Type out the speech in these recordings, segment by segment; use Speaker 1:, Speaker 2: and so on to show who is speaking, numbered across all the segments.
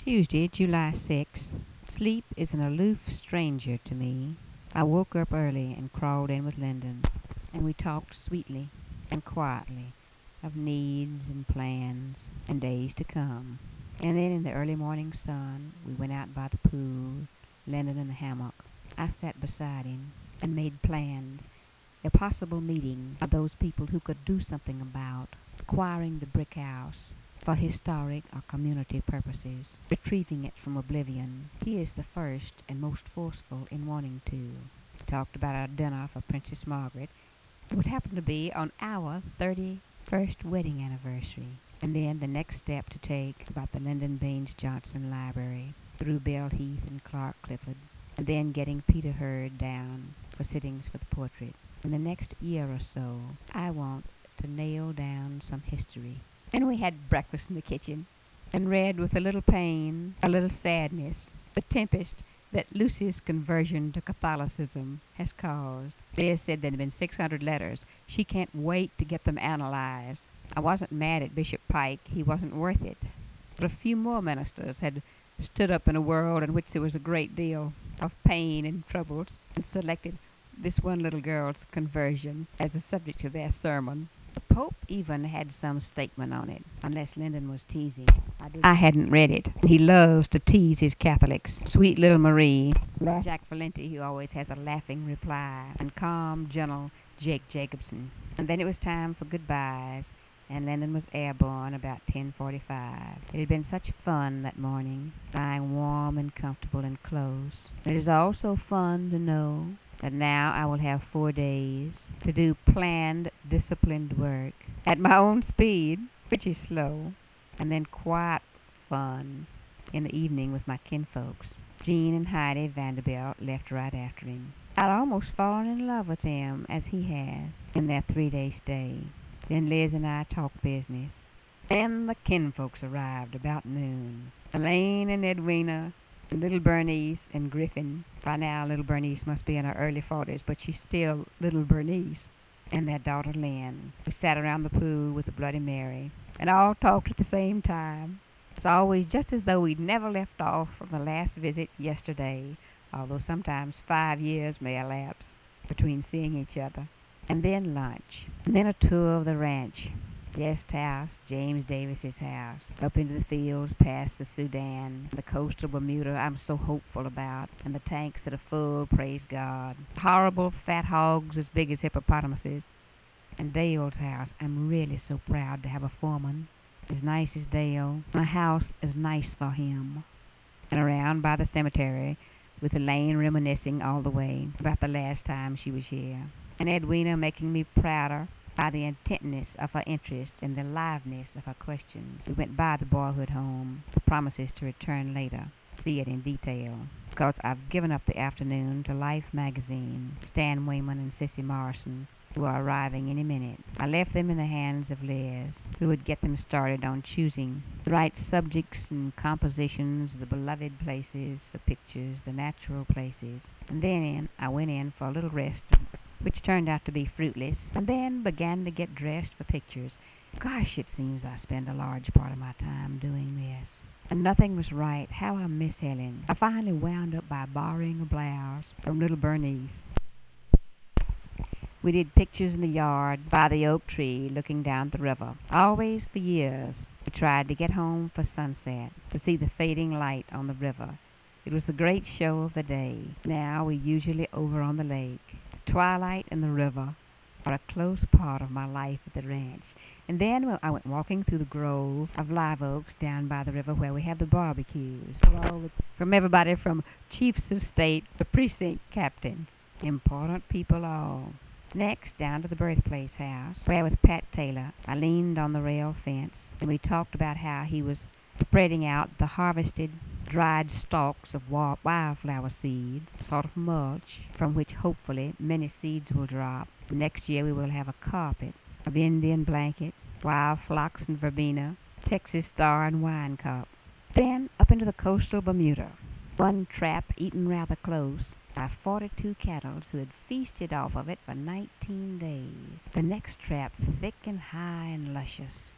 Speaker 1: Tuesday, July 6th. Sleep is an aloof stranger to me. I woke up early and crawled in with Lyndon, and we talked sweetly and quietly of needs and plans and days to come. And then in the early morning sun, we went out by the pool, Lyndon in the hammock. I sat beside him and made plans, a possible meeting of those people who could do something about acquiring the brick house for historic or community purposes, retrieving it from oblivion. He is the first and most forceful in wanting to. We talked about our dinner for Princess Margaret. It would happen to be on our 31st wedding anniversary. And then the next step to take about the Lyndon Baines Johnson Library, through Bell Heath and Clark Clifford, and then getting Peter Hurd down for sittings for the portrait. In the next year or so, I want to nail down some history. And we had breakfast in the kitchen, and read with a little pain, a little sadness, the tempest that Lucy's conversion to Catholicism has caused. Liz said there had been 600 letters. She can't wait to get them analyzed. I wasn't mad at Bishop Pike. He wasn't worth it. But a few more ministers had stood up in a world in which there was a great deal of pain and troubles, and selected this one little girl's conversion as a subject of their sermon. The Pope even had some statement on it, unless Lyndon was teasing. I hadn't read it. He loves to tease his Catholics. Sweet little Marie, Jack Valenti, who always has a laughing reply, and calm, gentle Jake Jacobson. And then it was time for goodbyes, and Lyndon was airborne about 10:45. It had been such fun that morning, lying warm and comfortable and close. It is also fun to know that now I will have 4 days to do planned, disciplined work at my own speed, which is slow, and then quiet fun in the evening with my kinfolks. Jean and Heidi Vanderbilt left right after him. I'd almost fallen in love with them, as he has, in their 3-day stay. Then Liz and I talked business. Then the kinfolks arrived about noon. Elaine and Edwina, and little Bernice and Griffin. By now, little Bernice must be in her early 40s, but she's still little Bernice. And their daughter Lynn. We sat around the pool with the Bloody Mary, and all talked at the same time. It's always just as though we'd never left off from the last visit yesterday, although sometimes 5 years may elapse between seeing each other. And then lunch, and then a tour of the ranch. Guest house, James Davis's house, up into the fields past the Sudan, the coast of Bermuda I'm so hopeful about, and the tanks that are full, praise God. Horrible fat hogs as big as hippopotamuses. And Dale's house, I'm really so proud to have a foreman as nice as Dale, and a house as nice for him. And around by the cemetery, with Elaine reminiscing all the way about the last time she was here, and Edwina making me prouder by the intentness of her interest and the liveliness of her questions. We went by the boyhood home, with promises to return later, see it in detail, because I've given up the afternoon to Life magazine, Stan Wayman and Cissy Morrison, who are arriving any minute. I left them in the hands of Liz, who would get them started on choosing the right subjects and compositions, the beloved places for pictures, the natural places. And then I went in for a little rest, which turned out to be fruitless, and then began to get dressed for pictures. Gosh, it seems I spend a large part of my time doing this. And nothing was right. How I miss Helen. I finally wound up by borrowing a blouse from little Bernice. We did pictures in the yard by the oak tree looking down the river. Always for years we tried to get home for sunset, to see the fading light on the river. It was the great show of the day. Now we're usually over on the lake. Twilight and the river are a close part of my life at the ranch. And then I went walking through the grove of live oaks down by the river where we have the barbecues. From everybody from chiefs of state to precinct captains. Important people all. Next, down to the birthplace house, where with Pat Taylor I leaned on the rail fence, and we talked about how he was spreading out the harvested, dried stalks of wildflower seeds, a sort of mulch, from which hopefully many seeds will drop. Next year we will have a carpet of Indian blanket, wild phlox and verbena, Texas star and wine cup. Then up into the coastal Bermuda. One trap eaten rather close by 42 cattle who had feasted off of it for 19 days. The next trap thick and high and luscious,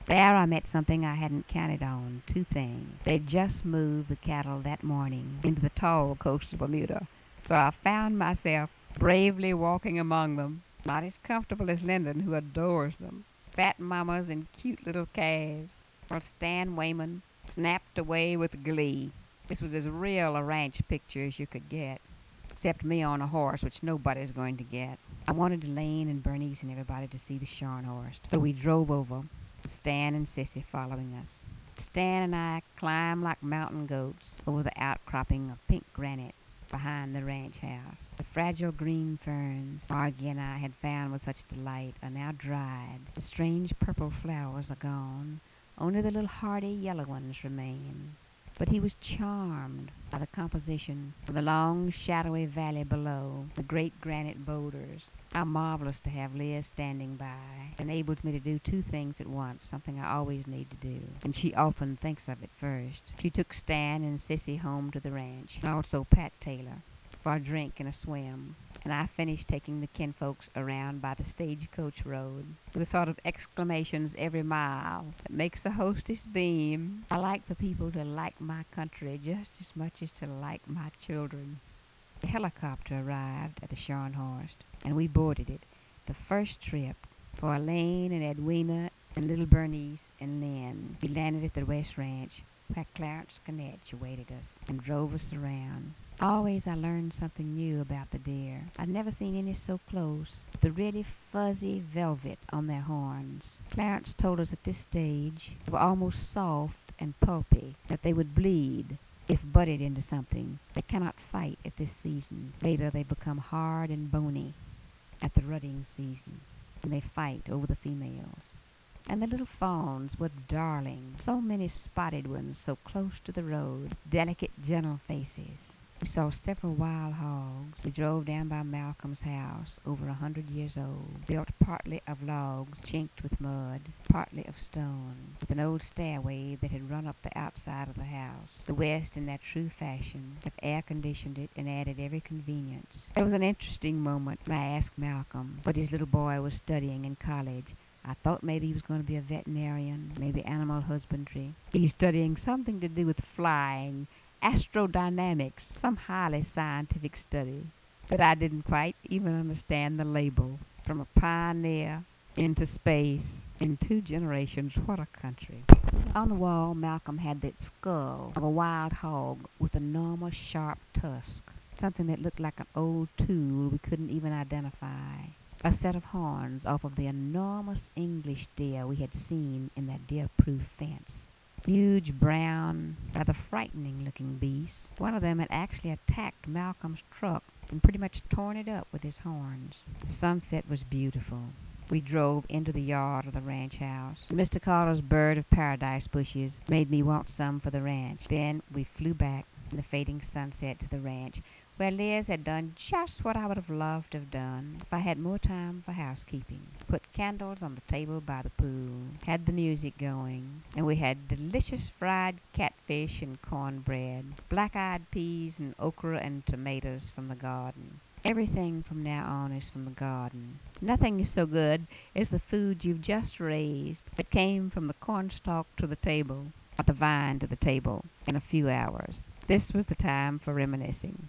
Speaker 1: There I met something I hadn't counted on. Two things. They'd just moved the cattle that morning into the tall coast of Bermuda, so I found myself bravely walking among them, not as comfortable as Lyndon, who adores them. Fat mamas and cute little calves, while Stan Wayman snapped away with glee. This was as real a ranch picture as you could get, except me on a horse, which nobody's going to get. I wanted Elaine and Bernice and everybody to see the Scharnhorst, so we drove over, Stan and Sissy following us. Stan and I climbed like mountain goats over the outcropping of pink granite behind the ranch house. The fragile green ferns Margie and I had found with such delight are now dried. The strange purple flowers are gone. Only the little hardy yellow ones remain. But he was charmed by the composition of the long, shadowy valley below, the great granite boulders. How marvelous to have Leah standing by. Enables me to do two things at once, something I always need to do, and she often thinks of it first. She took Stan and Sissy home to the ranch, and also Pat Taylor, for a drink and a swim, and I finished taking the kinfolks around by the stagecoach road, with a sort of exclamations every mile that makes the hostess beam. I like for people to like my country just as much as to like my children. The helicopter arrived at the Scharnhorst, and we boarded it, the first trip, for Elaine and Edwina and little Bernice and Lynn. We landed at the West Ranch, where Clarence Kinetch awaited us and drove us around. Always I learned something new about the deer. I'd never seen any so close, with the really fuzzy velvet on their horns. Clarence told us at this stage they were almost soft and pulpy, that they would bleed if butted into something. They cannot fight at this season. Later they become hard and bony at the rutting season, and they fight over the females. And the little fawns were darling, so many spotted ones so close to the road, delicate, gentle faces. We saw several wild hogs. We drove down by Malcolm's house, over 100 years old, built partly of logs chinked with mud, partly of stone, with an old stairway that had run up the outside of the house. The West, in their true fashion, have air-conditioned it and added every convenience. There was an interesting moment when I asked Malcolm what his little boy was studying in college. I thought maybe he was going to be a veterinarian, maybe animal husbandry. He's studying something to do with flying, astrodynamics, some highly scientific study. But I didn't quite even understand the label. From a pioneer into space in 2 generations, what a country. On the wall, Malcolm had the skull of a wild hog with enormous sharp tusk, something that looked like an old tool we couldn't even identify. A set of horns off of the enormous English deer we had seen in that deer-proof fence. Huge, brown, rather frightening-looking beasts. One of them had actually attacked Malcolm's truck and pretty much torn it up with his horns. The sunset was beautiful. We drove into the yard of the ranch house. Mr. Carter's bird of paradise bushes made me want some for the ranch. Then we flew back in the fading sunset to the ranch, where Liz had done just what I would have loved to have done if I had more time for housekeeping. Put candles on the table by the pool, had the music going, and we had delicious fried catfish and cornbread, black-eyed peas and okra and tomatoes from the garden. Everything from now on is from the garden. Nothing is so good as the food you've just raised that came from the cornstalk to the table, or the vine to the table, in a few hours. This was the time for reminiscing.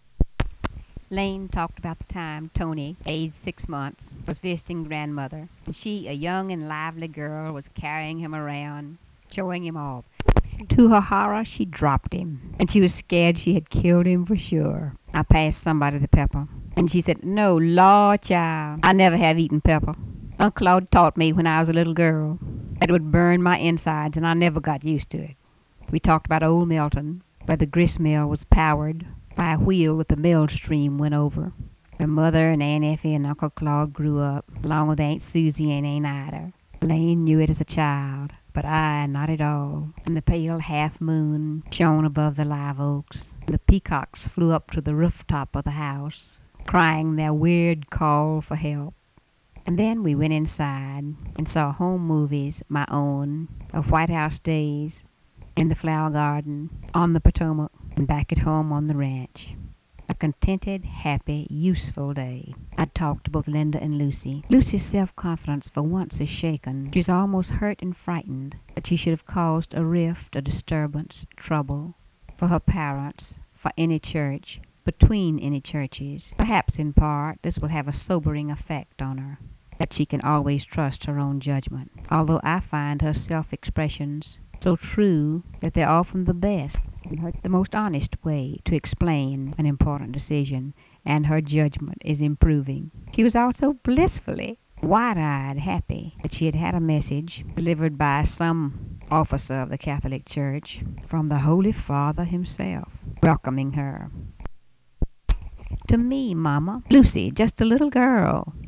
Speaker 1: Lane talked about the time Tony, aged 6 months, was visiting grandmother, and she, a young and lively girl, was carrying him around, showing him off. To her horror, she dropped him, and she was scared she had killed him for sure. I passed somebody the pepper, and she said, "No, Law, child, I never have eaten pepper. Uncle Claude taught me when I was a little girl that it would burn my insides, and I never got used to it." We talked about old Milton, where the grist mill was powered by a wheel that the mill stream went over. Her mother and Aunt Effie and Uncle Claude grew up, along with Aunt Susie and Aunt Ida. Lane knew it as a child, but I not at all. And the pale half-moon shone above the live oaks. The peacocks flew up to the rooftop of the house, crying their weird call for help. And then we went inside and saw home movies, my own, of White House days, in the flower garden, on the Potomac, and back at home on the ranch. a contented, happy, useful day. I talked to both Linda and Lucy. Lucy's self-confidence for once is shaken. She's almost hurt and frightened that she should have caused a rift, a disturbance, trouble for her parents, for any church, between any churches. Perhaps in part this will have a sobering effect on her, that she can always trust her own judgment, although I find her self-expressions so true that they're often the best and the most honest way to explain an important decision, and her judgment is improving. She was also blissfully wide-eyed happy that she had had a message delivered by some officer of the Catholic Church from the Holy Father himself, welcoming her. To me, Mama, Lucy, just a little girl,